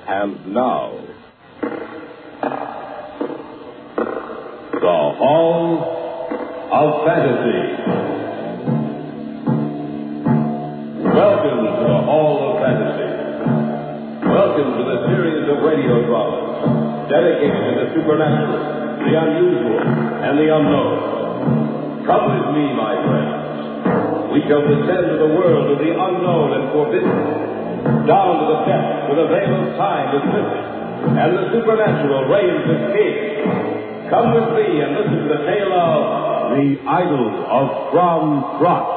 And now, the Hall of Fantasy. Welcome to the Hall of Fantasy. Welcome to the series of radio dramas dedicated to the supernatural, the unusual, and the unknown. Come with me, my friends. We shall descend to the world of the unknown and forbidden, down to the depths where the veil of time is lifted, and the supernatural reigns as king. Come with me and listen to the tale of The Idol of Crom Croc.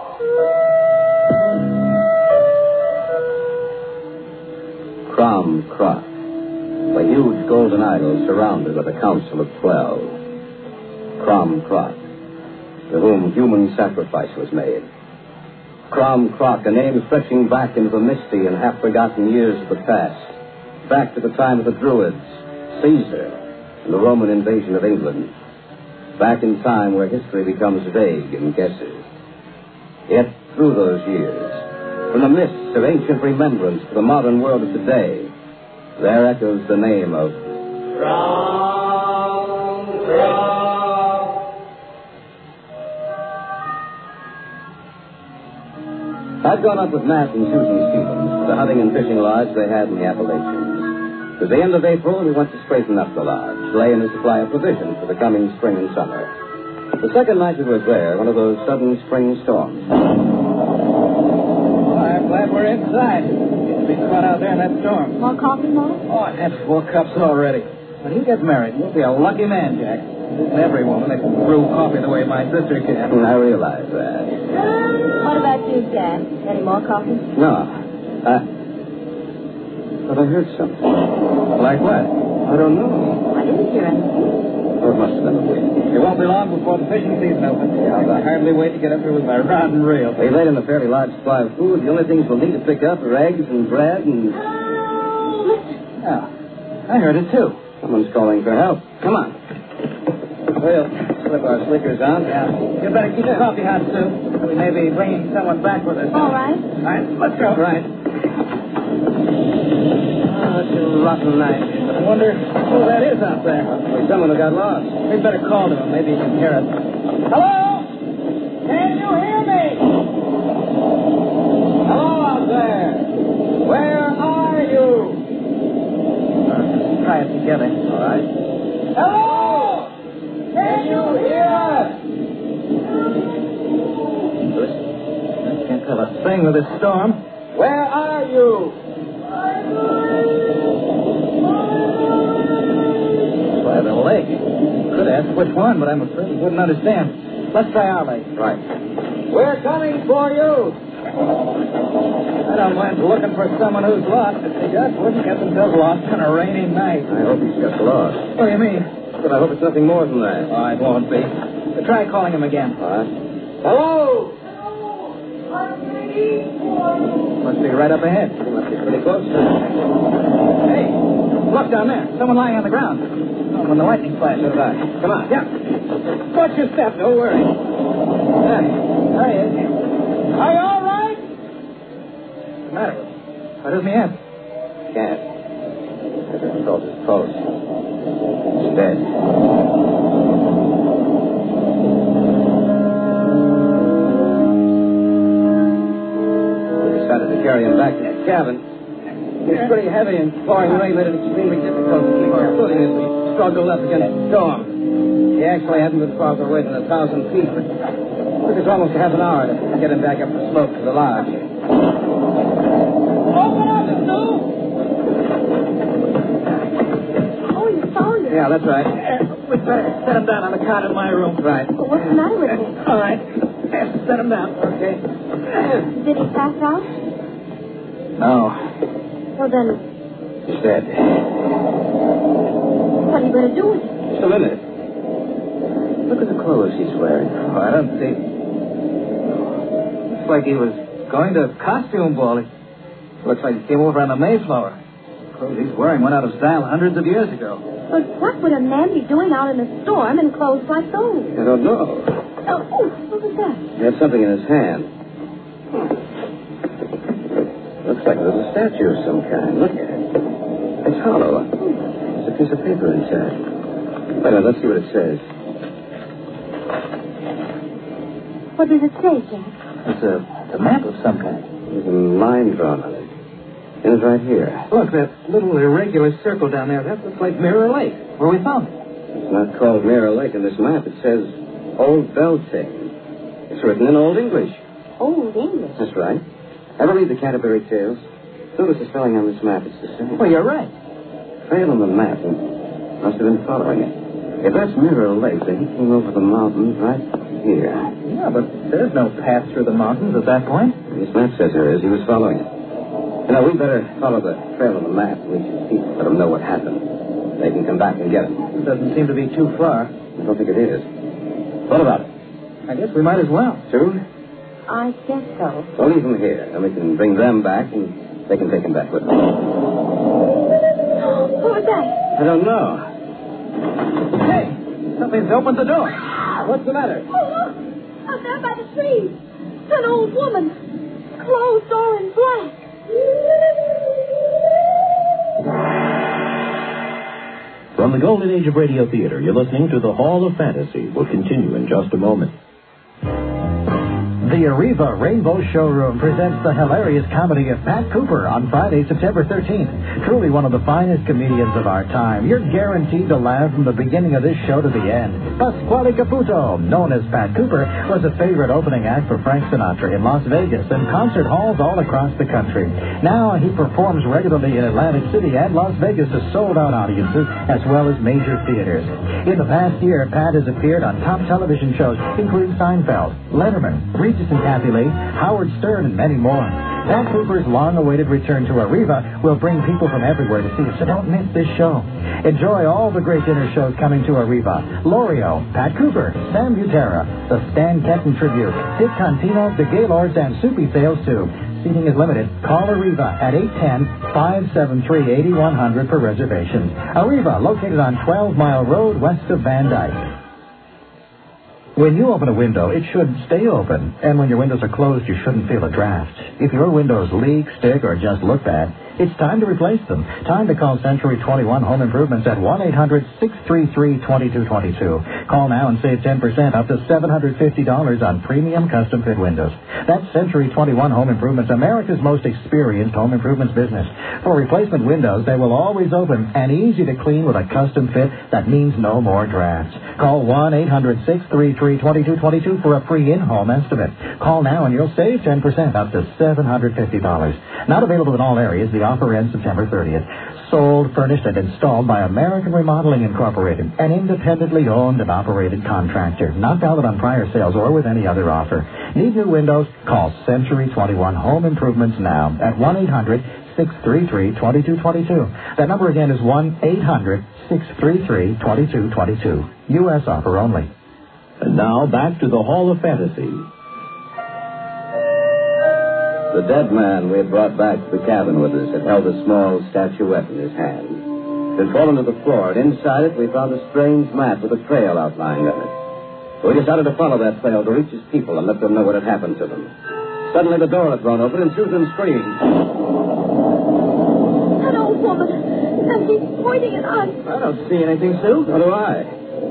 Crom Croc, a huge golden idol surrounded with a council of 12. Crom Croc, to whom human sacrifice was made. Crom Croc, a name stretching back into the misty and half-forgotten years of the past, back to the time of the Druids, Caesar, and the Roman invasion of England, back in time where history becomes vague and guesses. Yet, through those years, from the mists of ancient remembrance to the modern world of today, there echoes the name of Crom Croc. I'd gone up with Matt and Susan Stevens to the hunting and fishing lodge they had in the Appalachians. At the end of April, we went to straighten up the lodge, lay in a supply of provisions for the coming spring and summer. The second night we were there, one of those sudden spring storms. I'm glad we're inside. It's been caught out there in that storm. More coffee, Mom? Oh, I had 4 cups already. When you get married, you'll be a lucky man, Jack. Isn't every woman that can brew coffee the way my sister can. I realize that. What about you, Jack? Any more coffee? No. But I heard something. Like what? I don't know. I didn't hear anything. Oh, it must have been the wind. It won't be long before the fishing season opens. I can hardly wait to get up here with my rod and reel. We laid in a fairly large supply of food. The only things we'll need to pick up are eggs and bread and... Oh, I heard it, too. Someone's calling for help. Come on. We'll slip our slickers on. Yeah. You better keep the coffee hot, Sue. We may be bringing someone back with us. All right. All right, let's go. Right. Oh, it's a rotten night. I wonder who that is out there. Maybe someone who got lost. We'd better call to him. Maybe he can hear us. Hello? Can you hear me? Hello out there. Where are you? Let's try it together. All right. Hello? Can you hear us? I can't tell a thing with this storm. Where are you? By the lake. Could ask which one, but I'm afraid he wouldn't understand. Let's try our lake. Right. We're coming for you. I don't mind looking for someone who's lost. If they just wouldn't get themselves lost on a rainy night. I hope he's just lost. What do you mean? But I hope it's nothing more than that. Oh, it won't be. Try calling him again. All right. Hello? Must be right up ahead. He must be pretty close. Hey, look down there. Someone lying on the ground. Oh, when the lightning flashes. So that. Come on. Yeah. Watch your step. Don't worry. There he is. Are you all right? What's the matter? Why doesn't he answer? Can't. I just felt his pulse. He's dead. Decided to carry him back to the cabin. He's pretty heavy and pouring rain made it extremely difficult to keep our footing as we struggled up against the storm. He actually hadn't been farther away than 1,000 feet, but it took us almost half an hour to get him back up the slope to the lodge. Open up, Sue! Oh, you found it. Yeah, that's right. We better set him down on the cot in my room. Right. But what's the matter with him? All right. Set him down. Okay. Did he pass out? No. Well, then, He's dead. what are you going to do with him? Just a minute. Look at the clothes he's wearing. Oh, I don't see. Looks like he was going to a costume ball. Looks like he came over on the Mayflower. The clothes he's wearing went out of style hundreds of years ago. But what would a man be doing out in a storm in clothes like those? I don't know. Oh, look at that. He had something in his hand. Looks like a little statue of some kind. Look at it. hollow. There's a piece of paper inside. Wait a minute, let's see what it says. What does it say, Jack? It's a map of some kind. There's a line drawn on it. And it's right here. Look, that little irregular circle down there, that looks like Mirror Lake, where we found it. It's not called Mirror Lake in this map. It says Old Beltane. It's written in Old English. Old English? That's right. Ever read the Canterbury Tales? Notice the spelling on this map. It's the same. Well, you're right. Trail on the map and must have been following it. If that's Mirror Lake, then he came over the mountains right here. Yeah, but there's no path through the mountains at that point. This map says there is. He was following it. You know, we better follow the trail on the map. We should people let them know what happened. They can come back and get him. It doesn't seem to be too far. I don't think it is. What about it? I guess we might as well. Soon? I guess so. We'll leave him here. Then we can bring them back, and they can take him back with them. What was that? I don't know. Hey, something's opened the door. What's the matter? Oh, look! Out there by the trees. It's an old woman. Clothes all in black. From the golden age of radio theater, you're listening to the Hall of Fantasy. We'll continue in just a moment. The Arriva Rainbow Showroom presents the hilarious comedy of Pat Cooper on Friday, September 13th. Truly one of the finest comedians of our time. You're guaranteed to laugh from the beginning of this show to the end. Pasquale Caputo, known as Pat Cooper, was a favorite opening act for Frank Sinatra in Las Vegas and concert halls all across the country. Now he performs regularly in Atlantic City and Las Vegas to sold-out audiences as well as major theaters. In the past year, Pat has appeared on top television shows including Seinfeld, Letterman, Regis and Kathy Lee, Howard Stern, and many more. Pat Cooper's long-awaited return to Arriva will bring people from everywhere to see it, so don't miss this show. Enjoy all the great dinner shows coming to Arriva. L'Oreal, Pat Cooper, Sam Butera, the Stan Kenton Tribute, Dick Contino, the Gaylords, and Soupy Sales, too. Seating is limited. Call Arriva at 810-573-8100 for reservations. Arriva, located on 12 Mile Road, west of Van Dyke. When you open a window, it should stay open. And when your windows are closed, you shouldn't feel a draft. If your windows leak, stick, or just look bad, it's time to replace them. Time to call Century 21 Home Improvements at 1-800-633-2222. Call now and save 10%, up to $750 on premium custom fit windows. That's Century 21 Home Improvements, America's most experienced home improvements business. For replacement windows, they will always open and easy to clean with a custom fit that means no more drafts. Call 1-800-633-2222 for a free in-home estimate. Call now and you'll save 10%, up to $750. Not available in all areas. The offer ends September 30th. Sold, furnished, and installed by American Remodeling Incorporated, an independently owned and operated contractor. Not valid on prior sales or with any other offer. Need new windows? Call Century 21 Home Improvements now at 1-800-633-2222. That number again is 1-800-633-2222. U.S. offer only. And now back to the Hall of Fantasy. The dead man we had brought back to the cabin with us had held a small statuette in his hand. It had fallen to the floor, and inside it we found a strange map with a trail outlined on it. We decided to follow that trail to reach his people and let them know what had happened to them. Suddenly the door had thrown open and Susan screamed. An old woman. And she's pointing at us. I don't see anything, Sue. So do I.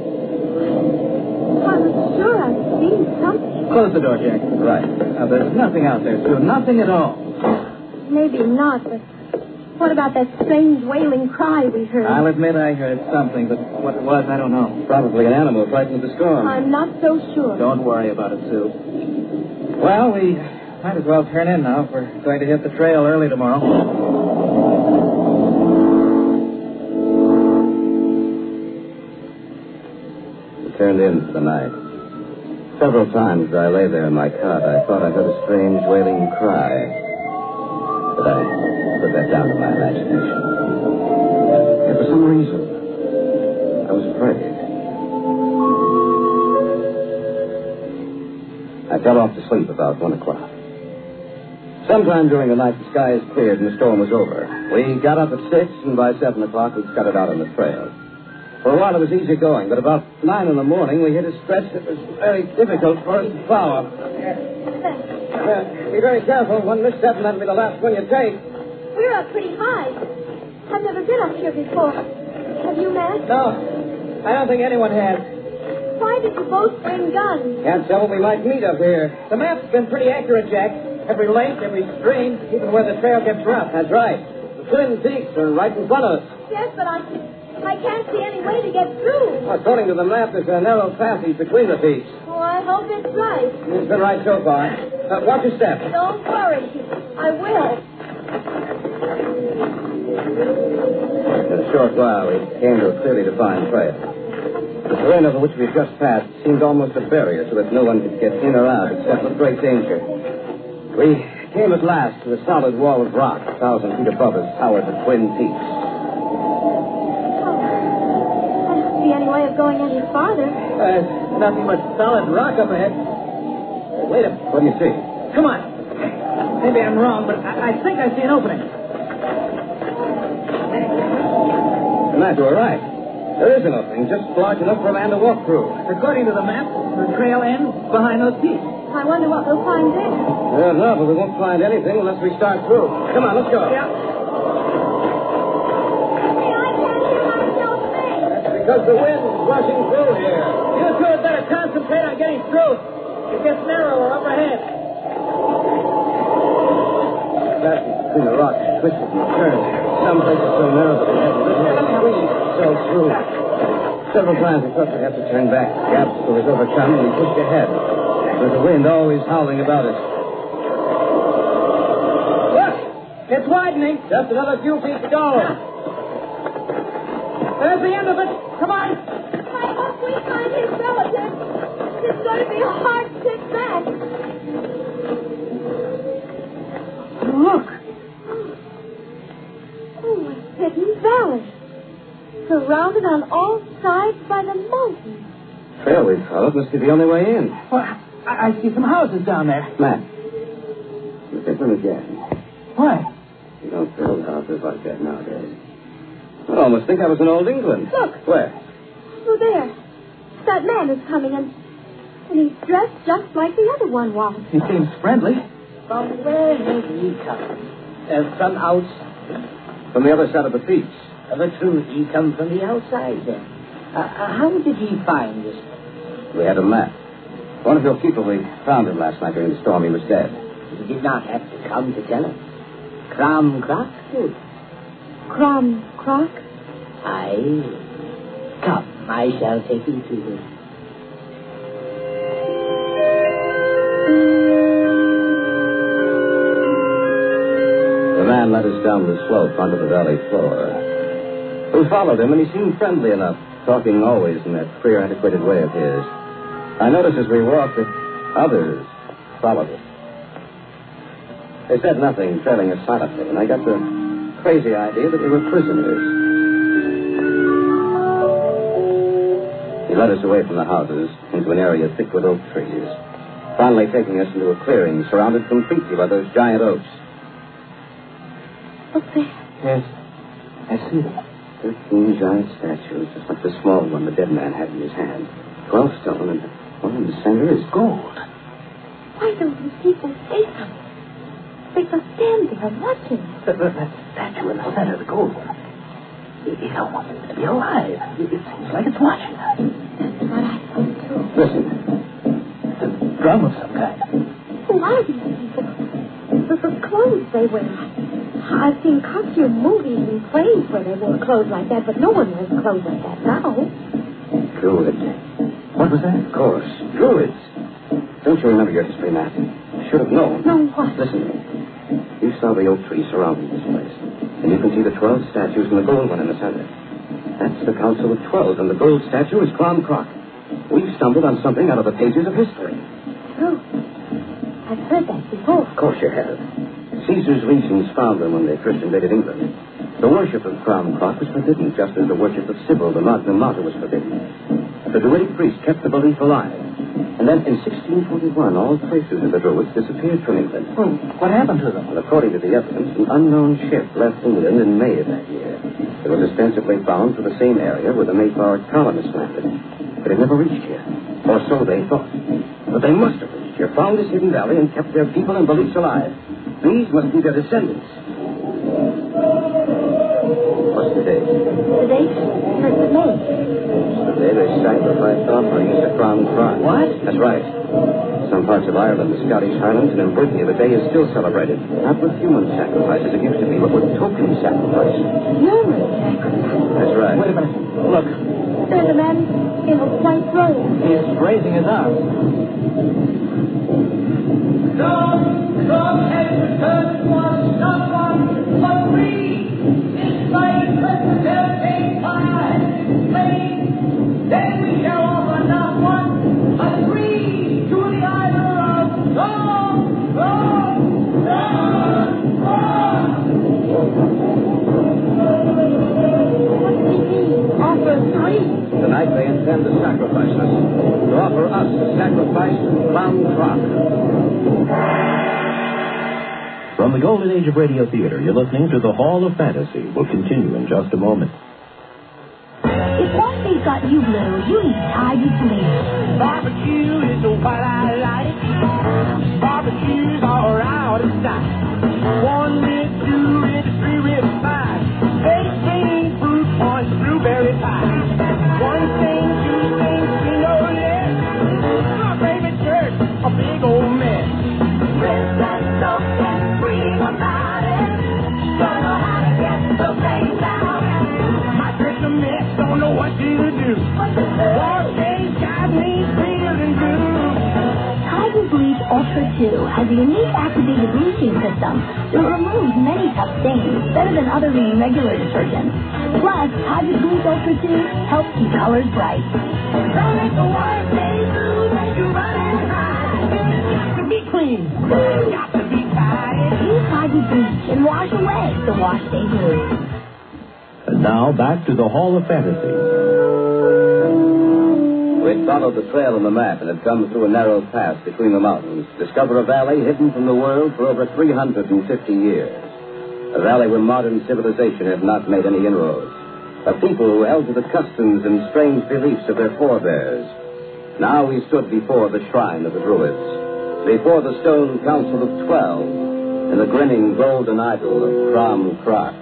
I was sure I'd seen something. Close the door, Jack. Right. Now, there's nothing out there, Sue. Nothing at all. Maybe not, but what about that strange wailing cry we heard? I'll admit I heard something, but what it was, I don't know. Probably an animal frightened of the storm. I'm not so sure. Don't worry about it, Sue. Well, we might as well turn in now if we're going to hit the trail early tomorrow. We turned in for the night. Several times as I lay there in my cot, I thought I heard a strange wailing cry. But I put that down to my imagination. And for some reason, I was afraid. I fell off to sleep about 1 o'clock. Sometime during the night, the sky has cleared and the storm was over. We got up at 6, and by 7 o'clock, we'd scudded out on the trail. For a while, it was easy going, but about 9 in the morning, we hit a stretch that was very difficult for us to follow. Be very careful. One misstep, and that'll be the last one you take. We're up pretty high. I've never been up here before. Have you, Matt? No, I don't think anyone has. Why did you both bring guns? Can't tell what we might meet up here. The map's been pretty accurate, Jack. Every lake, every stream, even where the trail gets rough. That's right. The Twin Peaks are right in front of us. Yes, but I can't see any way to get through. According to the map, there's a narrow passage between the peaks. Oh, I hope it's right. It's been right so far. Watch your step. Don't worry. I will. In a short while, we came to a clearly defined trail. The terrain over which we had just passed seemed almost a barrier so that no one could get in or out except with great danger. We came at last to a solid wall of rock 1,000 feet above us towered the Twin Peaks. I don't see any way of going any farther. Nothing but solid rock up ahead. Wait a minute. What do you see? Come on. Maybe I'm wrong, but I think I see an opening. Matt, you were right. There is an opening just large enough for a man to walk through. According to the map, the trail ends behind those peaks. I wonder what we'll find there. I don't know, but we won't find anything unless we start through. Come on, let's go. Yeah. Hey, I can't hear myself think. That's because the wind's rushing through here. You two had better concentrate on getting through. It gets narrower up ahead. Passage between the rocks twisted and turned. Some places so narrow that we had to squeeze ourselves through. Several times we thought we'd have to turn back. The obstacle was overcome and we pushed ahead. With the wind always howling about us. Look! It's widening. Just another few feet to go. There's the end of it. Come on. I hope we find his relatives. It's going to be a hard trip back. Look. Oh, a hidden valley. Surrounded on all sides by the mountains. Trail we followed must be the only way in. Well, I see some houses down there. Matt, look at them again. Why? You don't build houses like that nowadays. I almost think I was in old England. Look. Where? Oh, there. That man is coming, and he's dressed just like the other one was. He seems friendly. From where has he come? From outside? From the other side of the peaks. Of a truth, he come from the outside, then. How did he find this? We had a map. One of your people, we found him last night during the storm. He was dead. He did not have to come to tell us. Crom Croc did. Crom Croc? Aye. Come, I shall take you to him. The man led us down the slope onto the valley floor. We followed him, and he seemed friendly enough, talking always in that queer, antiquated way of his. I noticed as we walked that others followed us. They said nothing, trailing us silently, and I got the crazy idea that we were prisoners. He led us away from the houses into an area thick with oak trees, finally taking us into a clearing surrounded completely by those giant oaks. Look there. Yes, I see them. 13 giant statues, just like the small one the dead man had in his hand. 12 stone, and the one in the center is gold. Why don't these people say something? They must stand there and watch him. That statue in the center, the gold one. It almost seems to be alive. It seems like it's watching us. That's what I think, too. Listen. It's a drum of some kind. Who are these people? The clothes they wear. I've seen costume movies and plays where they wore clothes like that, but no one wears clothes like that now. Druids. What was that? Of course. Druids. Don't you remember your history, Matt? You should have known. No, what? Listen to me. You saw the oak tree surrounding this place. And you can see the 12 statues and the gold one in the center. That's the Council of 12, and the gold statue is Crom Croc. We've stumbled on something out of the pages of history. True. I've heard that before. Of course you have. Caesar's legions found them when they first invaded England. The worship of Crom Croc was forbidden, just as the worship of Sybil, the Magna Mater, was forbidden. The Druidic priest kept the belief alive. And then in 1641, all traces of the Druids disappeared from England. Well, what happened to them? Well, according to the evidence, an unknown ship left England in May of that year. It was ostensibly bound for the same area where the Mayflower colonists landed. But it never reached here. Or so they thought. But they must have reached here, found this hidden valley, and kept their people and beliefs alive. These must be their descendants. the date? The date? 1st of May. The day they sacrificed offerings to Crown Cross. What? That's right. Some parts of Ireland, the Scottish Highlands, and in Brittany, the day is still celebrated. Not with human sacrifices, it used to be, but with token sacrifices. Human sacrifice. That's right. Wait a minute. Look, There's a man in a white robe. he's raising his arm. From heaven was someone but free. This life will take time. Then we shall offer not one, but three to the idol of God. What does he mean? Offer 3. Tonight they intend to sacrifice us. To offer us a sacrifice to Crown Crock. From the golden age of radio theater, you're listening to the Hall of Fantasy. We'll continue in just a moment. If one thing's got you blue, you need Tidy Police. Barbecue is what I like. Barbecues all around the night. 1 rib, 2 ribs, 3 ribs, 5. Baked fruit punch, blueberry pie. 1 thing, 2 things, 3 no less. My favorite church, a big old mess. Ribs and soap and cream about it. Don't know how to get the things out. My church a mess, don't know what to do. War days got me feeling blue. Tidy Police Ultra 2 has a unique activated bleaching system that removes many tough stains better than other regular detergents. Plus, Tidy Police Ultra 2 helps keep colors bright. Don't make the war days blue, make you run and hide. Got to be clean, got to be tidy. Use Tidy Bleach and wash away the wash day blue. And now, back to the Hall of Fantasy. We'd followed the trail on the map and had come through a narrow pass between the mountains, discover a valley hidden from the world for over 350 years. A valley where modern civilization had not made any inroads. A people who held to the customs and strange beliefs of their forebears. Now we stood before the shrine of the Druids, before the stone council of 12, and the grinning golden idol of Crom Crock.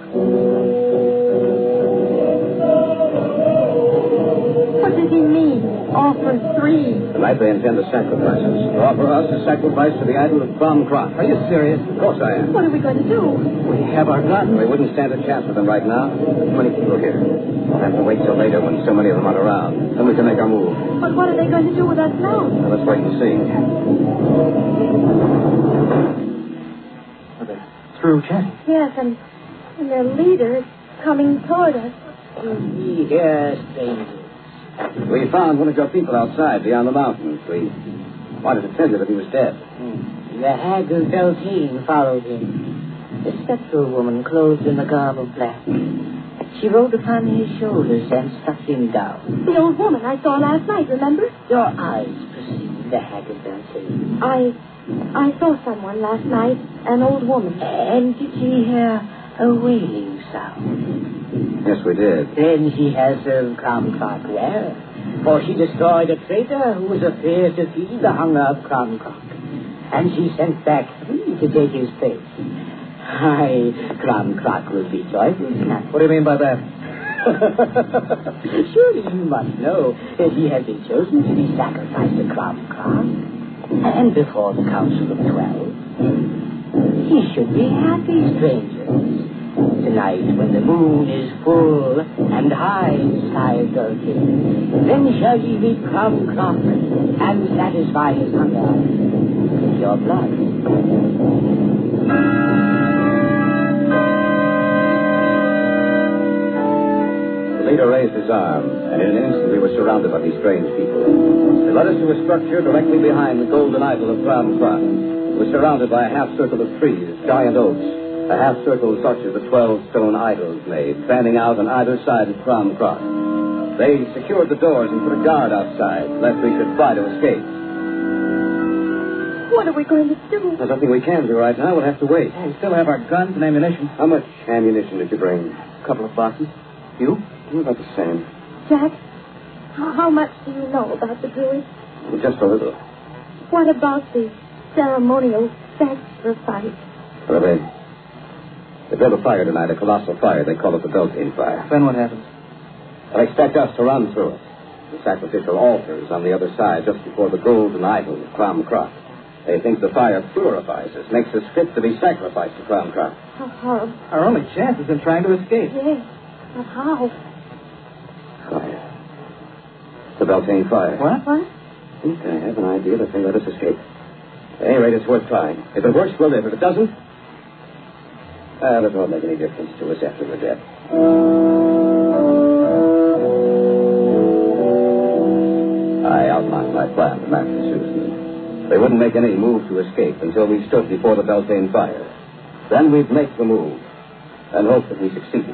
What does he mean? Offer 3. Tonight they intend to sacrifice us. To offer us a sacrifice to the idol of Crom Crock. Are you serious? Of course I am. What are we going to do? We have our guns. We wouldn't stand a chance with them right now. Too many people here. We'll have to wait till later when so many of them aren't around. Then we can make our move. But what are they going to do with us now? Now, let's wait and see. Are they through chanting? Yes, and their leader is coming toward us. Yes, strangers. We found one of your people outside beyond the mountains. We wanted to tell you that he was dead. The hag of Beltane followed him. A spectral woman clothed in the garb of black. She rode upon his shoulders and sucked him down. The old woman I saw last night, remember? Your eyes perceived the hag of Beltane. I saw someone last night, an old woman. And did she hear a wailing sound? Yes, we did. Then she has served Crom Crock well, for she destroyed a traitor who was afraid to feed the hunger of Crom Crock. And she sent back 3 to take his place. Aye, Crom Crock will be joyful tonight. What do you mean by that? Surely you must know that he has been chosen to be sacrificed to Crom Crock. And before the Council of 12, he should be happy, strangers. Tonight, when the moon is full and high in the sky of Beltane, then shall ye meet Crom Crock and satisfy his hunger with your blood. The leader raised his arm, and in an instant we were surrounded by these strange people. They led us to a structure directly behind the golden idol of Crom Crock. It was surrounded by a half-circle of trees, giant oaks. A half-circle such as the 12 stone idols made, fanning out on either side of Crom Crock. They secured the doors and put a guard outside, lest we should try to escape. What are we going to do? There's nothing we can do right now. We'll have to wait. We still have our guns and ammunition. How much ammunition did you bring? A couple of boxes. You? About the same. Jack, how much do you know about the Druids? Just a little. What about the ceremonial sacrifice? Well, they built a fire tonight, a colossal fire. They call it the Beltane fire. Then what happens? They expect us to run through it. The sacrificial altars on the other side, just before the golden idol of Crom Croc. They think the fire purifies us, makes us fit to be sacrificed to Crom Croc. How horrible. Our only chance is in trying to escape. Yes, but how? Fire. The Beltane fire. What? What? I think I have an idea that they let us escape. At any rate, it's worth trying. If it works, we'll live. If it doesn't, it won't make any difference to us after we're dead. I outlined my plan to Matt and Susan. They wouldn't make any move to escape until we stood before the Beltane fire. Then we'd make the move and hope that we succeeded.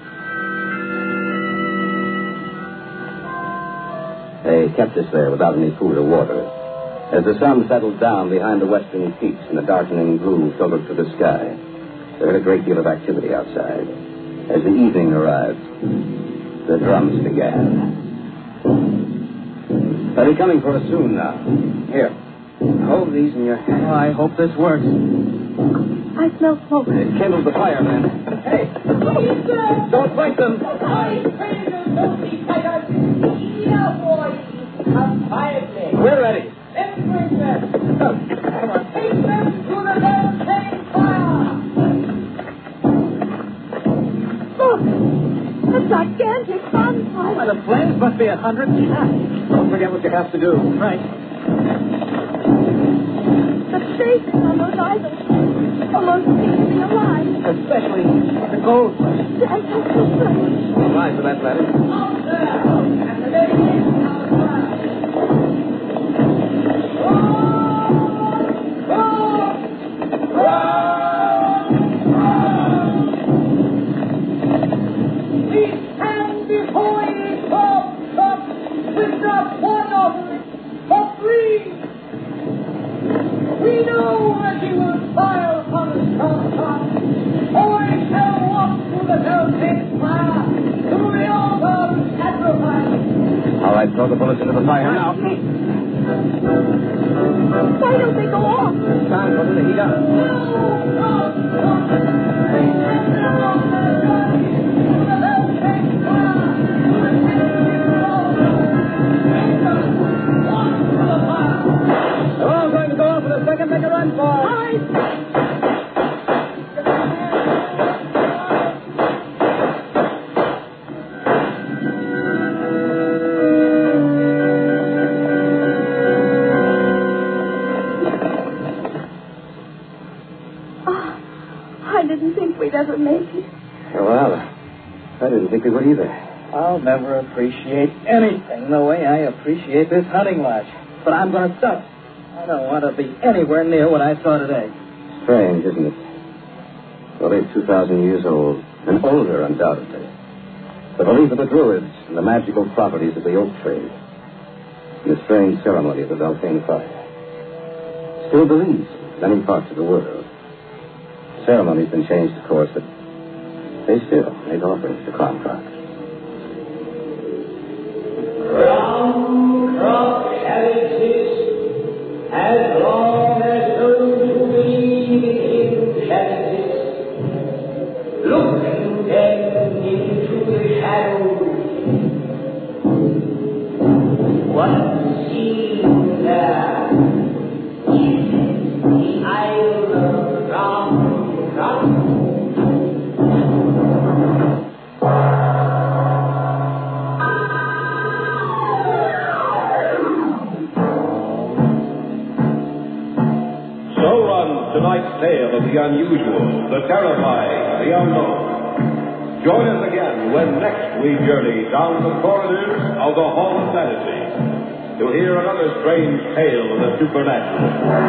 They kept us there without any food or water. As the sun settled down behind the western peaks and the darkening blue filtered through the sky, there was a great deal of activity outside. As the evening arrived, the drums began. They'll be coming for us soon now. Here, hold these in your hand. Oh, I hope this works. I smell smoke. It kindled the fire, man. Hey, don't fight them. We're ready. Come on. Take them to the Beltane fire! Look, a gigantic bonfire. Why, the flames must be 100 feet high. Don't forget what you have to do. Right. The faces on those idols almost seem to be alive. Especially the gold one. And that's so strange. Rise for that ladder. Out there! And the lady is outside! We stand before you, Tom, with not one offering, but three. We know that he will fire upon us, Tom, or we shall walk through the Beltane fire, through the altar of sacrifice. All right, throw the bullets into the fire now. Why don't they go off? Time for them to heat up. They're all going to go off in a second. Make a run for it. All right. I didn't think we'd ever make it. Well, I didn't think they would either. I'll never appreciate anything the way I appreciate this hunting lodge. But I'm going to stop. I don't want to be anywhere near what I saw today. Strange, isn't it? Well, they're 2,000 years old, and older, undoubtedly. The belief of the Druids and the magical properties of the oak tree, and the strange ceremony of the Beltane fire. Still believed in many parts of the world. The ceremony's been changed, of course, but they still make offerings to Crom Croc. Crom Croc shall exist as long as those who believe in him shall exist. Looking then into the shadows, what seems there? Is it the idol of Crom Croc? Tonight's tale of the unusual, the terrifying, the unknown. Join us again when next we journey down the corridors of the Hall of Fantasy to hear another strange tale of the supernatural.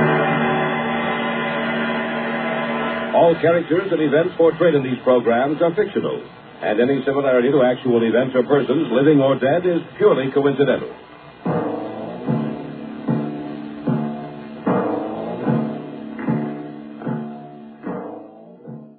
All characters and events portrayed in these programs are fictional, and any similarity to actual events or persons, living or dead, is purely coincidental.